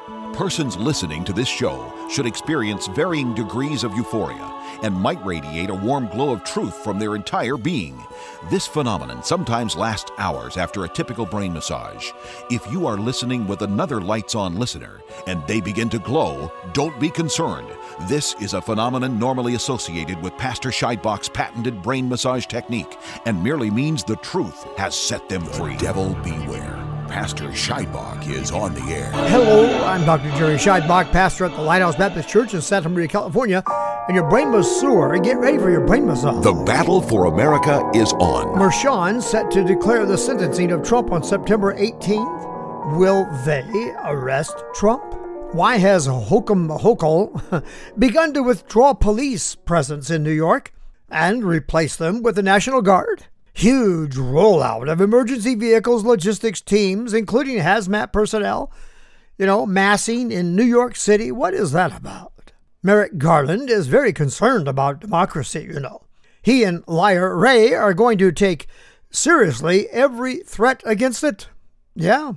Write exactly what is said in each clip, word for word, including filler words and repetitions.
Persons listening to this show should experience varying degrees of euphoria and might radiate a warm glow of truth from their entire being. This phenomenon sometimes lasts hours after a typical brain massage. If you are listening with another lights-on listener and they begin to glow, don't be concerned. This is a phenomenon normally associated with Pastor Scheidbach's patented brain massage technique and merely means the truth has set them free. The devil beware. Pastor Scheidbach is on the air. Hello, I'm Doctor Jerry Scheidbach, pastor at the Lighthouse Baptist Church in Santa Maria, California, and your brain masseur. Get ready for your brain massage. The battle for America is on. Mershon set to declare the sentencing of Trump on September eighteenth. Will they arrest Trump? Why has Hokum Hochul begun to withdraw police presence in New York and replace them with the National Guard? Huge rollout of emergency vehicles, logistics teams, including hazmat personnel, you know, massing in New York City. What is that about? Merrick Garland is very concerned about democracy, you know. He and liar Ray are going to take seriously every threat against it. Yeah.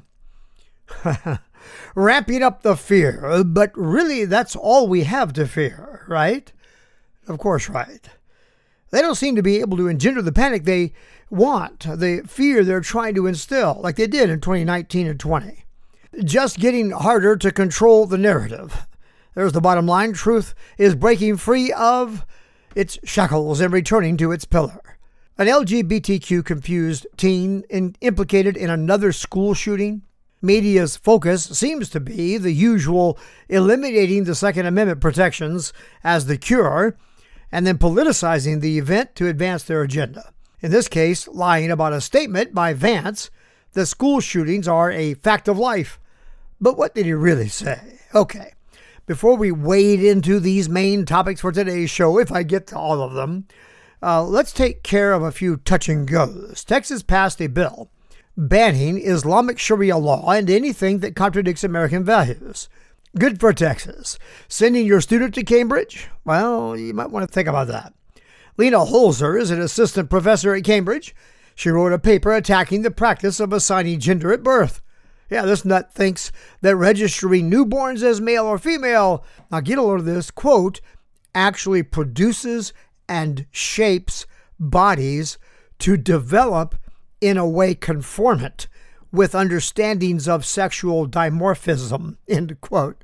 Ramping up the fear, but really that's all we have to fear, right? Of course, right. They don't seem to be able to engender the panic they want, the fear they're trying to instill, like they did in twenty nineteen and twenty. Just getting harder to control the narrative. There's the bottom line. Truth is breaking free of its shackles and returning to its pillar. An L G B T Q confused teen in, implicated in another school shooting. Media's focus seems to be the usual, eliminating the Second Amendment protections as the cure, and then politicizing the event to advance their agenda. In this case, lying about a statement by Vance that school shootings are a fact of life. But what did he really say? Okay, before we wade into these main topics for today's show, if I get to all of them, uh, let's take care of a few touch and goes. Texas passed a bill banning Islamic Sharia law and anything that contradicts American values. Good for Texas. Sending your student to Cambridge? Well, you might want to think about that. Lena Holzer is an assistant professor at Cambridge. She wrote a paper attacking the practice of assigning gender at birth. Yeah, this nut thinks that registering newborns as male or female, now get a load of this, quote, actually produces and shapes bodies to develop in a way conformant with understandings of sexual dimorphism, end quote.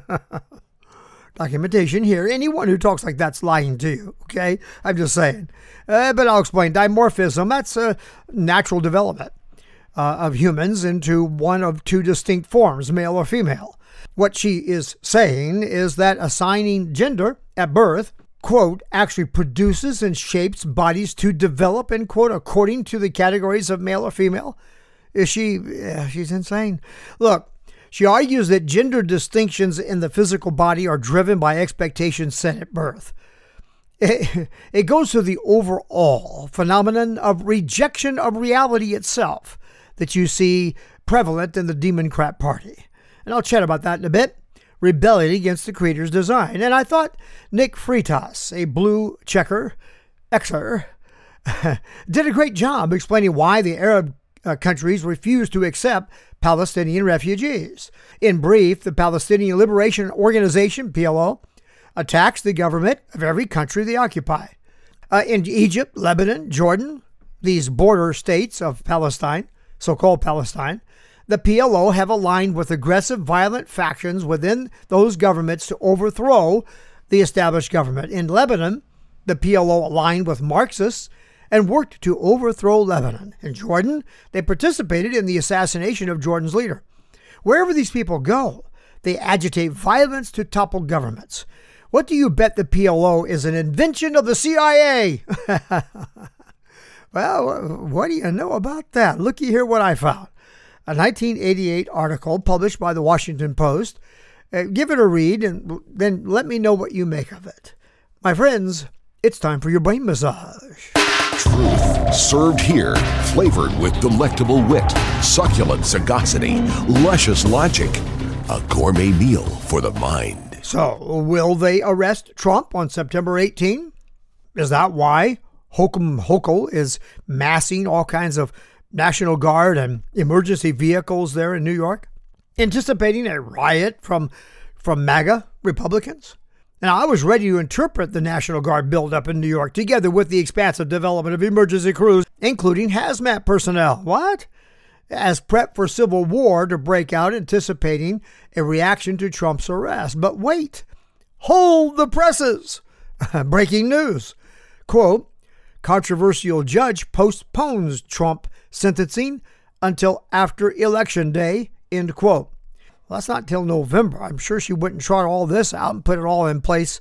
Documentation here. Anyone who talks like that's lying to you, okay? I'm just saying. Uh, but I'll explain. Dimorphism, that's a natural development uh, of humans into one of two distinct forms, male or female. What she is saying is that assigning gender at birth, quote, actually produces and shapes bodies to develop, end quote, according to the categories of male or female. Is she, yeah, she's insane. Look, she argues that gender distinctions in the physical body are driven by expectations set at birth. It, it goes to the overall phenomenon of rejection of reality itself that you see prevalent in the Democrat Party. And I'll chat about that in a bit. Rebelling against the Creator's design. And I thought Nick Freitas, a blue checker, Xer, did a great job explaining why the Arab Uh, countries refuse to accept Palestinian refugees. In brief, the Palestinian Liberation Organization, P L O, attacks the government of every country they occupy. Uh, in Egypt, Lebanon, Jordan, these border states of Palestine, so-called Palestine, the P L O have aligned with aggressive, violent factions within those governments to overthrow the established government. In Lebanon, the P L O aligned with Marxists and worked to overthrow Lebanon. In Jordan, they participated in the assassination of Jordan's leader. Wherever these people go, they agitate violence to topple governments. What do you bet the P L O is an invention of the C I A? Well, what do you know about that? Looky here what I found. A nineteen eighty-eight article published by the Washington Post. Uh, give it a read and then let me know what you make of it. My friends, it's time for your brain massage. Truth served here, flavored with delectable wit, succulent sagacity, luscious logic. A gourmet meal for the mind. So, will they arrest Trump on September eighteenth? Is that why Hokum Hochul is massing all kinds of National Guard and emergency vehicles there in New York? anticipating a riot from, from MAGA Republicans. Now, I was ready to interpret the National Guard buildup in New York together with the expansive development of emergency crews, including hazmat personnel. What? As prep for civil war to break out, anticipating a reaction to Trump's arrest. But wait, hold the presses. Breaking news. Quote, controversial judge postpones Trump sentencing until after Election Day, end quote. Well, that's not till November. I'm sure she wouldn't trot all this out and put it all in place.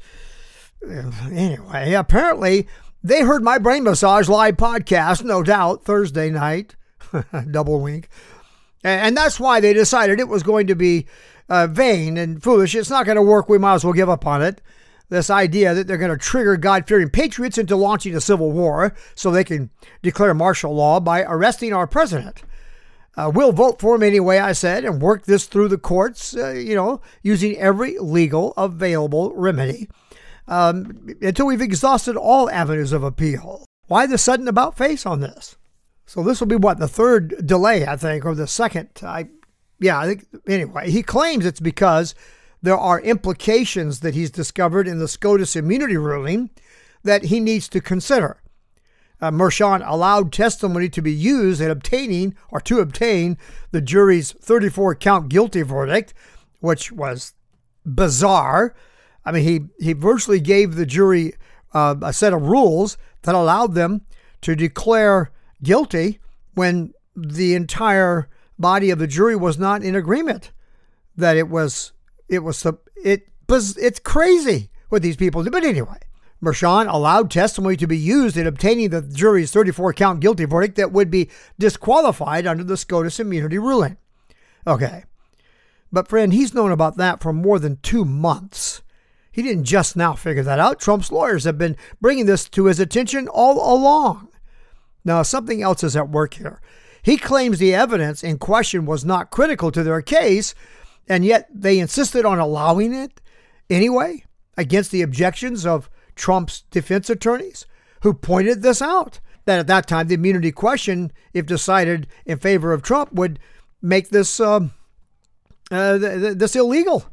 Anyway, apparently they heard my Brain Massage live podcast, no doubt, Thursday night. Double wink. And that's why they decided it was going to be uh, vain and foolish. It's not going to work. We might as well give up on it. This idea that they're going to trigger God-fearing patriots into launching a civil war so they can declare martial law by arresting our president. Uh, we'll vote for him anyway, I said, and work this through the courts, uh, you know, using every legal available remedy um, until we've exhausted all avenues of appeal. Why the sudden about face on this? So this will be, what, the third delay, I think, or the second. I, yeah, I think, anyway, he claims it's because there are implications that he's discovered in the SCOTUS immunity ruling that he needs to consider. Uh, Merchan allowed testimony to be used in obtaining or to obtain the jury's thirty-four count guilty verdict, which was bizarre. I mean, he, he virtually gave the jury uh, a set of rules that allowed them to declare guilty when the entire body of the jury was not in agreement that it was, it was, it was, it's crazy what these people do. But anyway, Merchan allowed testimony to be used in obtaining the jury's thirty-four count guilty verdict that would be disqualified under the SCOTUS immunity ruling. Okay. But friend, he's known about that for more than two months. He didn't just now figure that out. Trump's lawyers have been bringing this to his attention all along. Now, something else is at work here. He claims the evidence in question was not critical to their case, and yet they insisted on allowing it anyway, against the objections of Trump's defense attorneys, who pointed this out, that at that time the immunity question, if decided in favor of Trump, would make this um, uh, th- th- this illegal.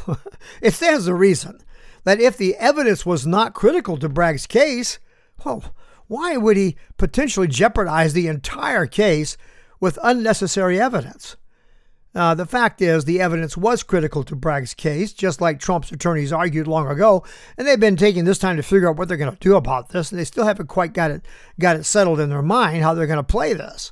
It stands to reason that if the evidence was not critical to Bragg's case, well, why would he potentially jeopardize the entire case with unnecessary evidence? Uh, the fact is, the evidence was critical to Bragg's case, just like Trump's attorneys argued long ago, and they've been taking this time to figure out what they're going to do about this, and they still haven't quite got it got it settled in their mind how they're going to play this.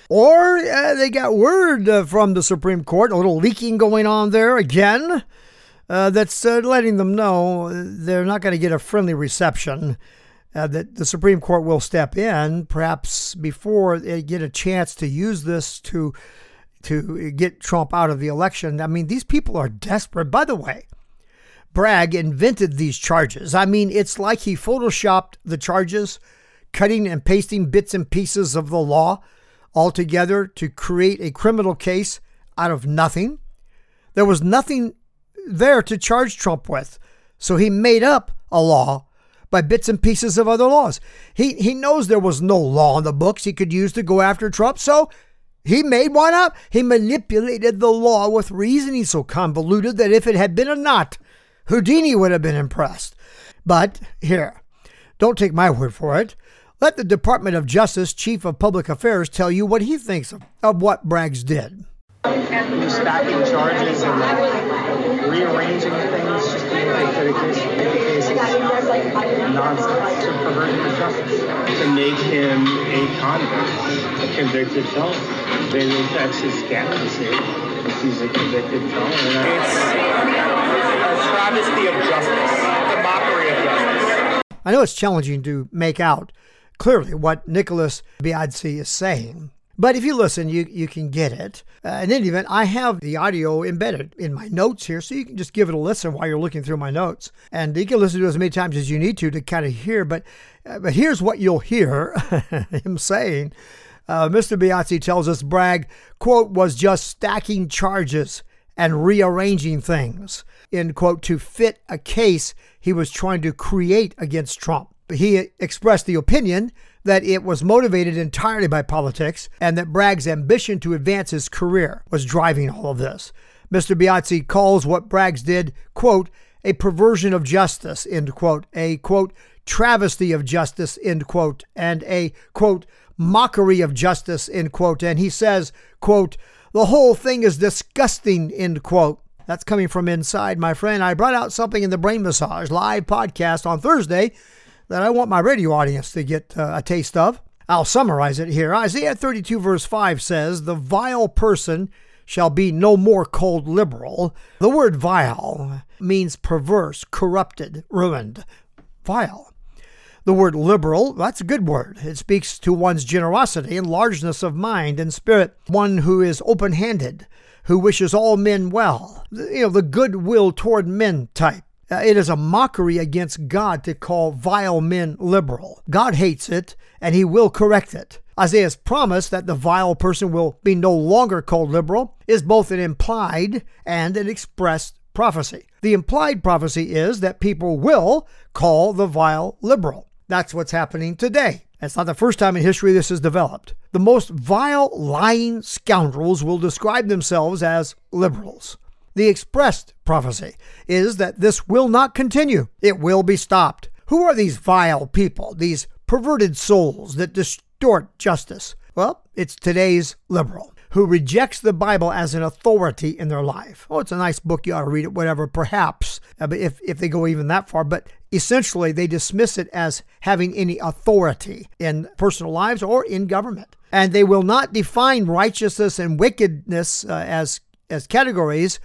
Or uh, they got word uh, from the Supreme Court, a little leaking going on there again, uh, that's uh, letting them know they're not going to get a friendly reception, uh, that the Supreme Court will step in, perhaps before they get a chance to use this to to get Trump out of the election. I mean, these people are desperate. By the way, Bragg invented these charges. I mean, it's like he photoshopped the charges, cutting and pasting bits and pieces of the law all together to create a criminal case out of nothing. There was nothing there to charge Trump with, so he made up a law by bits and pieces of other laws. He, he knows there was no law in the books he could use to go after Trump, so he made one up. He manipulated the law with reasoning so convoluted that if it had been a knot, Houdini would have been impressed. But here, don't take my word for it. Let the Department of Justice Chief of Public Affairs tell you what he thinks of, of what Braggs did. You're stacking charges and rearranging things just to make the case, make the case nonsense, to perverting the justice. To make him a convict, a convicted felon. They think that's his candidacy. He's a convicted felon. It's a travesty of justice, a mockery of justice. I know it's challenging to make out clearly what Nicholas Biagzi is saying, but if you listen, you, you can get it. Uh, in any event, I have the audio embedded in my notes here, so you can just give it a listen while you're looking through my notes. And you can listen to it as many times as you need to to kind of hear, but, uh, but here's what you'll hear him saying. Uh, Mister Biagzi tells us Bragg, quote, was just stacking charges and rearranging things, end quote, to fit a case he was trying to create against Trump. He expressed the opinion that it was motivated entirely by politics and that Bragg's ambition to advance his career was driving all of this. Mister Biazzi calls what Braggs did, quote, a perversion of justice, end quote, a, quote, travesty of justice, end quote, and a, quote, mockery of justice, end quote. And he says, quote, the whole thing is disgusting, end quote. That's coming from inside, my friend. I brought out something in the Brain Massage live podcast on Thursday that I want my radio audience to get uh, a taste of. I'll summarize it here. Isaiah thirty-two verse five says, the vile person shall be no more called liberal. The word vile means perverse, corrupted, ruined. Vile. The word liberal, that's a good word. It speaks to one's generosity and largeness of mind and spirit. One who is open-handed, who wishes all men well. You know, the goodwill toward men type. Uh, it is a mockery against God to call vile men liberal. God hates it, and he will correct it. Isaiah's promise that the vile person will be no longer called liberal is both an implied and an expressed prophecy. The implied prophecy is that people will call the vile liberal. That's what's happening today. It's not the first time in history this has developed. The most vile, lying scoundrels will describe themselves as liberals. The expressed prophecy is that this will not continue. It will be stopped. Who are these vile people, these perverted souls that distort justice? Well, it's today's liberal who rejects the Bible as an authority in their life. Oh, it's a nice book. You ought to read it, whatever, perhaps, if, if they go even that far. But essentially, they dismiss it as having any authority in personal lives or in government. And they will not define righteousness and wickedness uh, as, as categories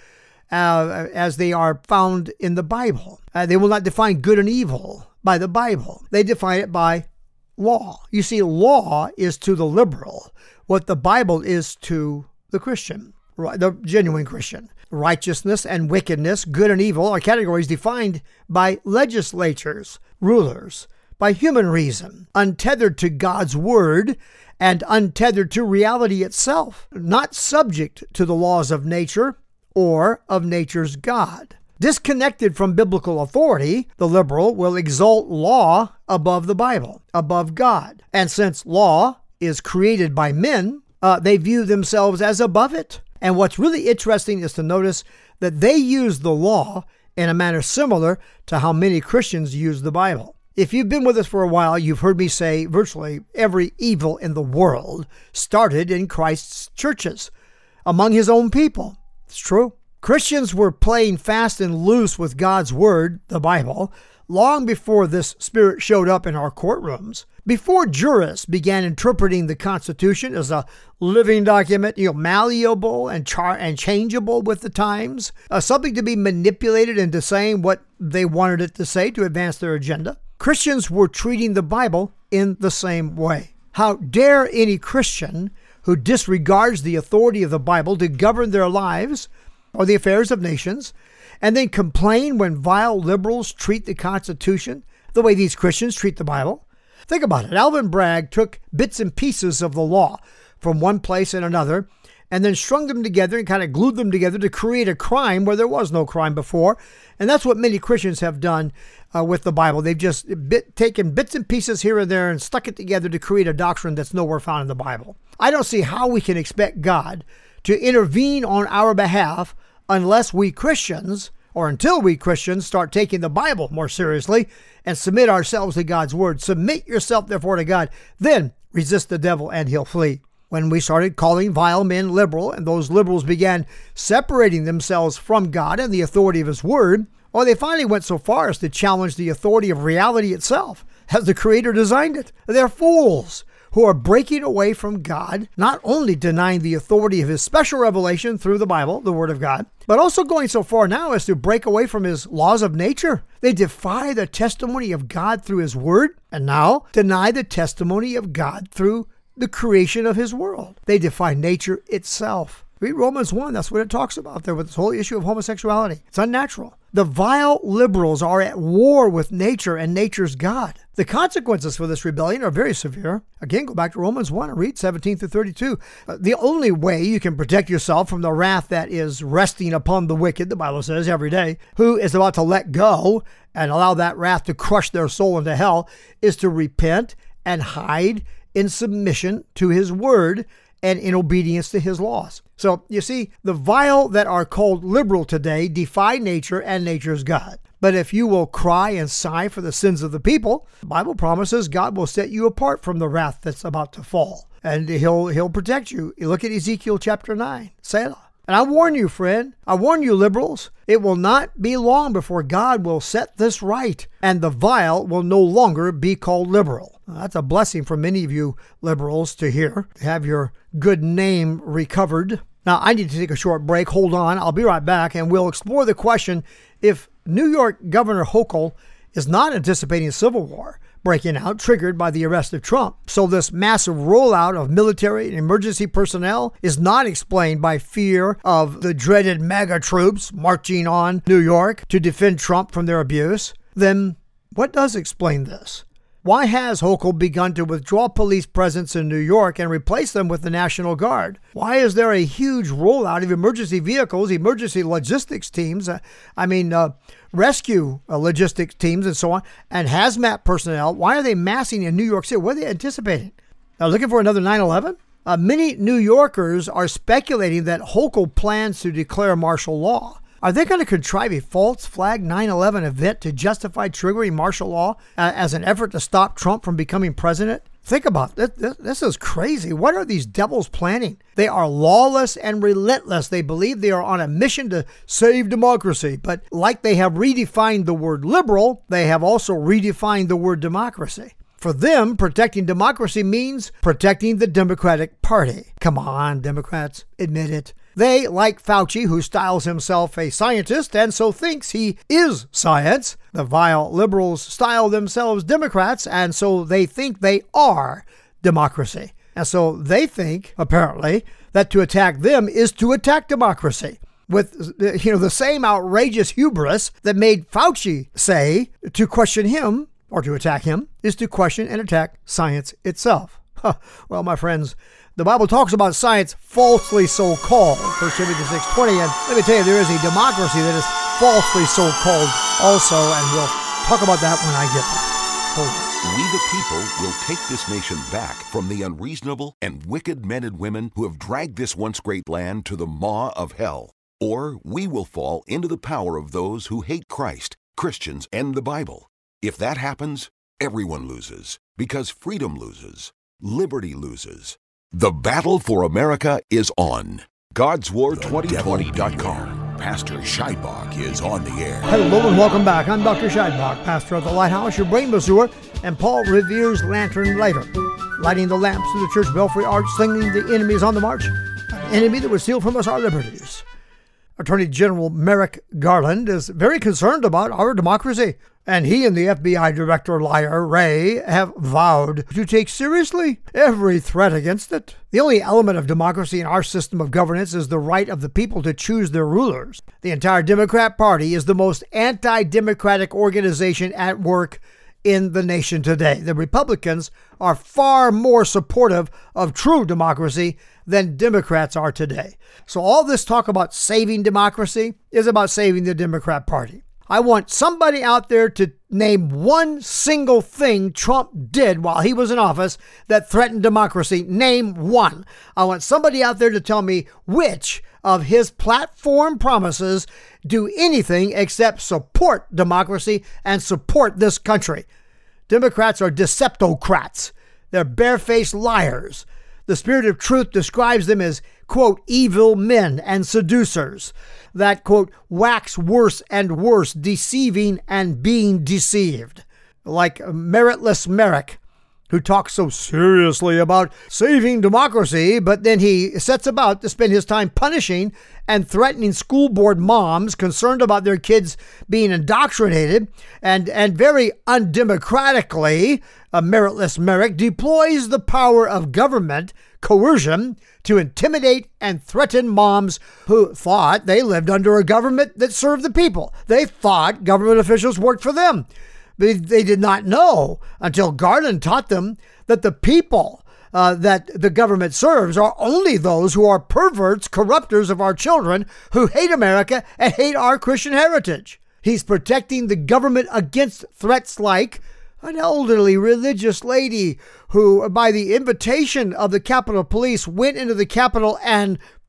uh, as they are found in the Bible. Uh, they will not define good and evil by the Bible. They define it by law. You see, law is to the liberal what the Bible is to the Christian, the genuine Christian. Righteousness and wickedness, good and evil, are categories defined by legislatures, rulers, by human reason, untethered to God's word and untethered to reality itself, not subject to the laws of nature or of nature's God. Disconnected from biblical authority, the liberal will exalt law above the Bible, above God. And since law is created by men, uh, they view themselves as above it. And what's really interesting is to notice that they use the law in a manner similar to how many Christians use the Bible. If you've been with us for a while, you've heard me say virtually every evil in the world started in Christ's churches, among his own people. It's true. Christians were playing fast and loose with God's word, the Bible, long before this spirit showed up in our courtrooms. Before jurists began interpreting the Constitution as a living document, you know, malleable and char- and changeable with the times, uh, something to be manipulated into saying what they wanted it to say to advance their agenda, Christians were treating the Bible in the same way. How dare any Christian who disregards the authority of the Bible to govern their lives or the affairs of nations, and then complain when vile liberals treat the Constitution the way these Christians treat the Bible? Think about it. Alvin Bragg took bits and pieces of the law from one place and another, and then strung them together and kind of glued them together to create a crime where there was no crime before. And that's what many Christians have done uh, with the Bible. They've just bit, taken bits and pieces here and there and stuck it together to create a doctrine that's nowhere found in the Bible. I don't see how we can expect God to intervene on our behalf unless we Christians, or until we Christians, start taking the Bible more seriously and submit ourselves to God's word. Submit yourself, therefore, to God. Then resist the devil and he'll flee. When we started calling vile men liberal, and those liberals began separating themselves from God and the authority of his word, or they finally went so far as to challenge the authority of reality itself, as the Creator designed it. They're fools who are breaking away from God, not only denying the authority of his special revelation through the Bible, the Word of God, but also going so far now as to break away from his laws of nature. They defy the testimony of God through his Word, and now deny the testimony of God through the creation of his world. They defy nature itself. Read Romans one, that's what it talks about there with this whole issue of homosexuality. It's unnatural. The vile liberals are at war with nature and nature's God. The consequences for this rebellion are very severe. Again, go back to Romans one and read seventeen through thirty-two. Uh, the only way you can protect yourself from the wrath that is resting upon the wicked, the Bible says every day, who is about to let go and allow that wrath to crush their soul into hell, is to repent and hide in submission to his word and in obedience to his laws. So, you see, the vile that are called liberal today defy nature and nature's God. But if you will cry and sigh for the sins of the people, the Bible promises God will set you apart from the wrath that's about to fall. And he'll he'll protect you. You look at Ezekiel chapter nine, Selah. And I warn you, friend, I warn you, liberals, it will not be long before God will set this right, and the vile will no longer be called liberal. Now, that's a blessing for many of you liberals to hear, to have your good name recovered. Now, I need to take a short break. Hold on. I'll be right back, and we'll explore the question if New York Governor Hochul is not anticipating a civil war breaking out triggered by the arrest of Trump. So this massive rollout of military and emergency personnel is not explained by fear of the dreaded MAGA troops marching on New York to defend Trump from their abuse. Then what does explain this? Why has Hochul begun to withdraw police presence in New York and replace them with the National Guard? Why is there a huge rollout of emergency vehicles, emergency logistics teams, uh, I mean, uh, rescue uh, logistics teams and so on, and hazmat personnel? Why are they massing in New York City? What are they anticipating? Now, looking for another nine eleven? Uh, many New Yorkers are speculating that Hochul plans to declare martial law. Are they going to contrive a false flag nine eleven event to justify triggering martial law uh, as an effort to stop Trump from becoming president? Think about this. This, this is crazy. What are these devils planning? They are lawless and relentless. They believe they are on a mission to save democracy. But like they have redefined the word liberal, they have also redefined the word democracy. For them, protecting democracy means protecting the Democratic Party. Come on, Democrats, admit it. They, like Fauci, who styles himself a scientist and so thinks he is science, the vile liberals style themselves Democrats, and so they think they are democracy. And so they think, apparently, that to attack them is to attack democracy. With, you know, the same outrageous hubris that made Fauci say to question him, or to attack him, is to question and attack science itself. Huh. Well, my friends, the Bible talks about science falsely so-called, First Timothy six twenty, and let me tell you, there is a democracy that is falsely so-called also, and we'll talk about that when I get there. Hold on. We the people will take this nation back from the unreasonable and wicked men and women who have dragged this once great land to the maw of hell. Or we will fall into the power of those who hate Christ, Christians, and the Bible. If that happens, everyone loses, because freedom loses, liberty loses. The battle for America is on. Gods War twenty twenty dot com. Pastor Scheidbach is on the air. Hello and welcome back. I'm Doctor Scheidbach, pastor of the Lighthouse, your brain masseur, and Paul Revere's lantern lighter, lighting the lamps of the church belfry arch, singing the enemies on the march, an enemy that would steal from us our liberties. Attorney General Merrick Garland is very concerned about our democracy, and he and the F B I Director Liar Wray have vowed to take seriously every threat against it. The only element of democracy in our system of governance is the right of the people to choose their rulers. The entire Democrat Party is the most anti-democratic organization at work in the nation today. The Republicans are far more supportive of true democracy than Democrats are today. So all this talk about saving democracy is about saving the Democrat Party. I want somebody out there to name one single thing Trump did while he was in office that threatened democracy. Name one. I want somebody out there to tell me which of his platform promises do anything except support democracy and support this country. Democrats are deceptocrats. They're barefaced liars. The Spirit of Truth describes them as, quote, evil men and seducers that, quote, wax worse and worse, deceiving and being deceived. Like Meritless Merrick, who talks so seriously about saving democracy, but then he sets about to spend his time punishing and threatening school board moms concerned about their kids being indoctrinated, and, and very undemocratically, uh, Meritless Merrick deploys the power of government coercion to intimidate and threaten moms who thought they lived under a government that served the people. They thought government officials worked for them. They, they did not know until Garland taught them that the people uh, that the government serves are only those who are perverts, corruptors of our children, who hate America and hate our Christian heritage. He's protecting the government against threats like an elderly religious lady who, by the invitation of the Capitol Police, went into the Capitol and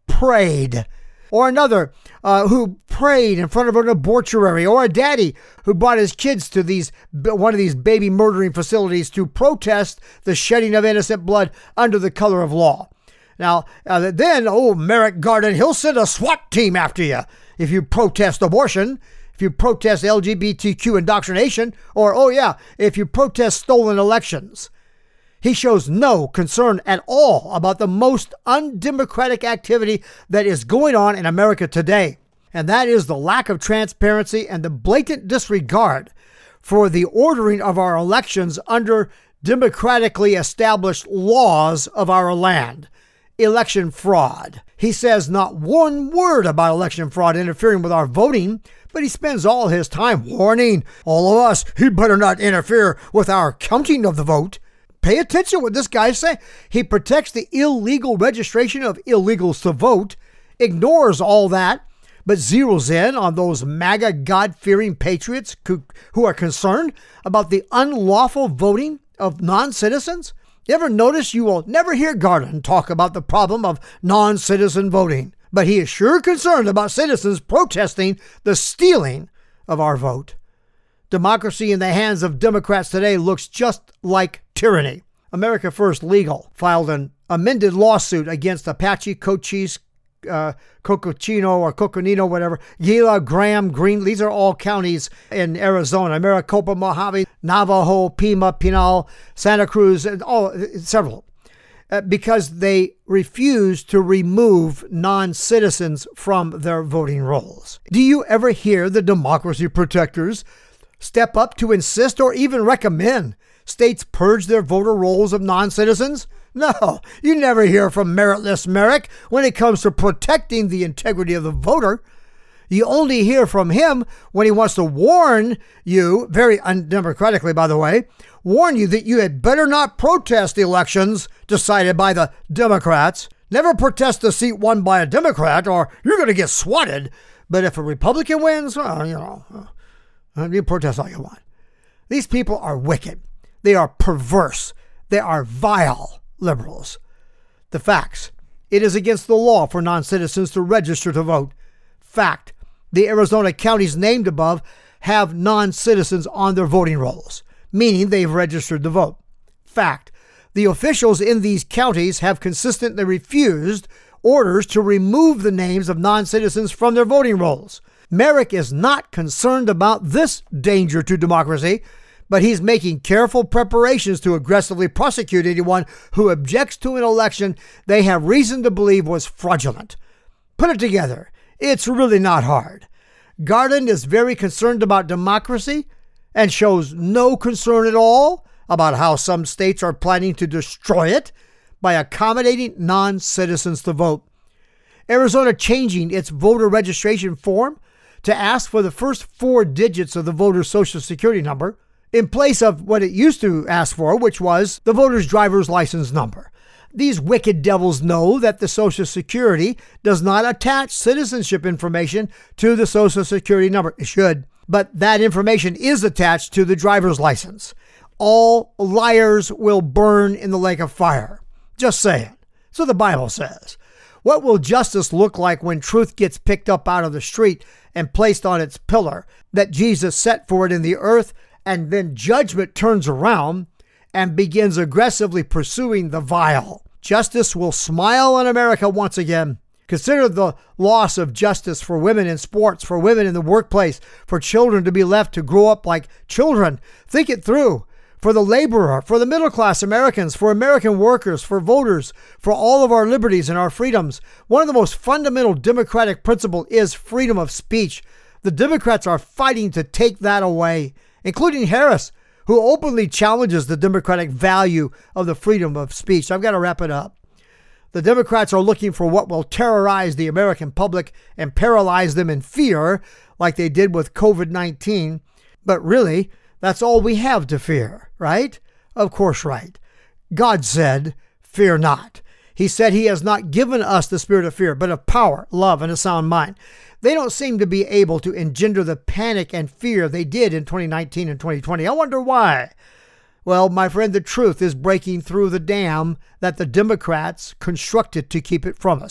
prayed. Or another uh, who prayed in front of an abortuary, or a daddy who brought his kids to these one of these baby murdering facilities to protest the shedding of innocent blood under the color of law. Now, uh, then, oh, Merrick Garland, he'll send a SWAT team after you if you protest abortion, if you protest L G B T Q indoctrination, or, oh yeah, if you protest stolen elections. He shows no concern at all about the most undemocratic activity that is going on in America today, and that is the lack of transparency and the blatant disregard for the ordering of our elections under democratically established laws of our land. Election fraud. He says not one word about election fraud interfering with our voting, but he spends all his time warning all of us, he better not interfere with our counting of the vote. Pay attention to what this guy say. He protects the illegal registration of illegals to vote, ignores all that, but zeroes in on those MAGA God-fearing patriots who, who are concerned about the unlawful voting of non-citizens. You ever notice you will never hear Garland talk about the problem of non-citizen voting, but he is sure concerned about citizens protesting the stealing of our vote. Democracy in the hands of Democrats today looks just like tyranny. America First Legal filed an amended lawsuit against Apache, Cochise, uh, Cocochino or Coconino, whatever, Gila, Graham, Green. These are all counties in Arizona. Maricopa, Mojave, Navajo, Pima, Pinal, Santa Cruz, and all several. Uh, because they refuse to remove non-citizens from their voting rolls. Do you ever hear the democracy protectors step up to insist or even recommend states purge their voter rolls of non-citizens? No, you never hear from Meritless Merrick when it comes to protecting the integrity of the voter. You only hear from him when he wants to warn you, very undemocratically, by the way, warn you that you had better not protest the elections decided by the Democrats. Never protest the seat won by a Democrat or you're going to get swatted. But if a Republican wins, well, you know, you protest all you want. These people are wicked. They are perverse. They are vile liberals. The facts. It is against the law for non-citizens to register to vote. Fact. The Arizona counties named above have non-citizens on their voting rolls, meaning they've registered to vote. Fact. The officials in these counties have consistently refused orders to remove the names of non-citizens from their voting rolls. Merrick is not concerned about this danger to democracy, but he's making careful preparations to aggressively prosecute anyone who objects to an election they have reason to believe was fraudulent. Put it together. It's really not hard. Garland is very concerned about democracy and shows no concern at all about how some states are planning to destroy it by accommodating non-citizens to vote. Arizona changing its voter registration form to ask for the first four digits of the voter's social security number in place of what it used to ask for, which was the voter's driver's license number. These wicked devils know that the Social Security does not attach citizenship information to the Social Security number. It should, but that information is attached to the driver's license. All liars will burn in the lake of fire. Just saying. So the Bible says. What will justice look like when truth gets picked up out of the street and placed on its pillar that Jesus set for it in the earth, and then judgment turns around and begins aggressively pursuing the vile? Justice will smile on America once again. Consider the loss of justice for women in sports, for women in the workplace, for children to be left to grow up like children. Think it through. For the laborer, for the middle-class Americans, for American workers, for voters, for all of our liberties and our freedoms. One of the most fundamental democratic principles is freedom of speech. The Democrats are fighting to take that away, including Harris, who openly challenges the democratic value of the freedom of speech. I've got to wrap it up. The Democrats are looking for what will terrorize the American public and paralyze them in fear, like they did with covid nineteen. But really, that's all we have to fear, right? Of course, right. God said, fear not. He said he has not given us the spirit of fear, but of power, love, and a sound mind. They don't seem to be able to engender the panic and fear they did in twenty nineteen and twenty twenty. I wonder why. Well, my friend, the truth is breaking through the dam that the Democrats constructed to keep it from us.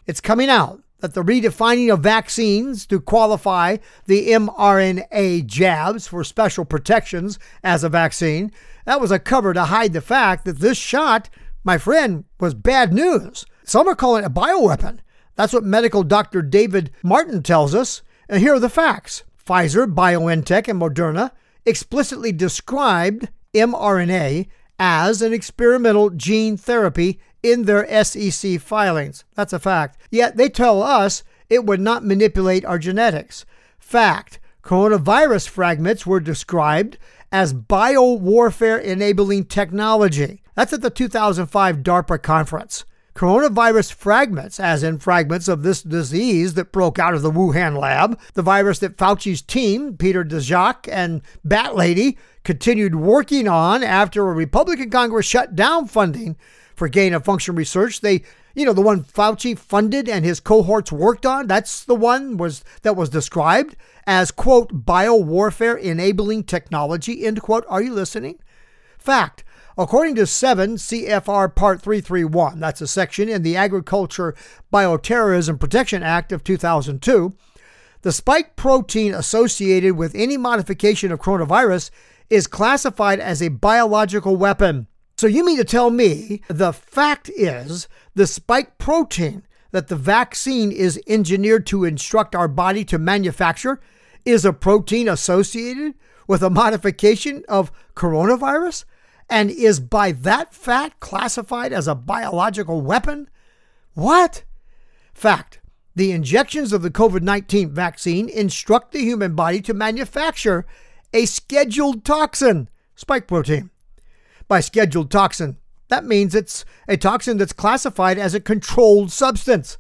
It's coming out that the redefining of vaccines to qualify the mRNA jabs for special protections as a vaccine, that was a cover to hide the fact that this shot, my friend, was bad news. Some are calling it a bioweapon. That's what medical Doctor David Martin tells us. And here are the facts. Pfizer, BioNTech, and Moderna explicitly described mRNA as an experimental gene therapy in their S E C filings. That's a fact. Yet they tell us it would not manipulate our genetics. Fact. Coronavirus fragments were described as biowarfare enabling technology. That's at the two thousand five DARPA conference. Coronavirus fragments, as in fragments of this disease that broke out of the Wuhan lab, the virus that Fauci's team, Peter Daszak and Bat Lady, continued working on after a Republican Congress shut down funding for gain-of-function research. They, you know, the one Fauci funded and his cohorts worked on, that's the one was that was described as, quote, biowarfare enabling technology, end quote. Are you listening? Fact. According to seven C F R Part three thirty-one, that's a section in the Agriculture Bioterrorism Protection Act of two thousand two, the spike protein associated with any modification of coronavirus is classified as a biological weapon. So you mean to tell me the fact is the spike protein that the vaccine is engineered to instruct our body to manufacture is a protein associated with a modification of coronavirus? And is by that fact classified as a biological weapon? What? Fact. The injections of the COVID nineteen vaccine instruct the human body to manufacture a scheduled toxin, spike protein. By scheduled toxin, that means it's a toxin that's classified as a controlled substance,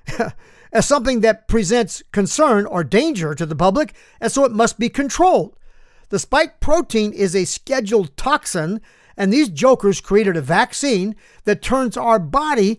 as something that presents concern or danger to the public, and so it must be controlled. The spike protein is a scheduled toxin, and these jokers created a vaccine that turns our body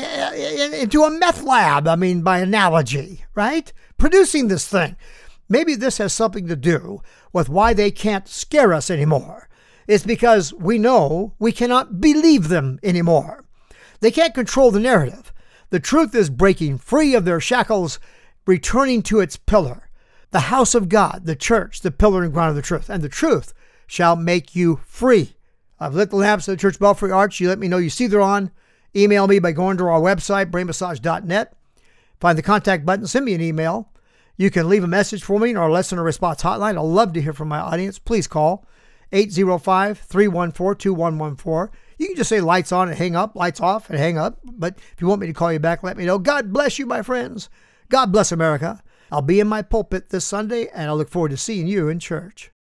into a meth lab, I mean, by analogy, right? Producing this thing. Maybe this has something to do with why they can't scare us anymore. It's because we know we cannot believe them anymore. They can't control the narrative. The truth is breaking free of their shackles, returning to its pillar. The house of God, the church, the pillar and ground of the truth, and the truth shall make you free. I've lit the lamps of the Church Belfry Arch. You let me know you see they're on. Email me by going to our website, brain massage dot net. Find the contact button, send me an email. You can leave a message for me in our listener response hotline. I'd love to hear from my audience. Please call eight oh five, three one four, two one one four. You can just say lights on and hang up, lights off and hang up. But if you want me to call you back, let me know. God bless you, my friends. God bless America. I'll be in my pulpit this Sunday, and I look forward to seeing you in church.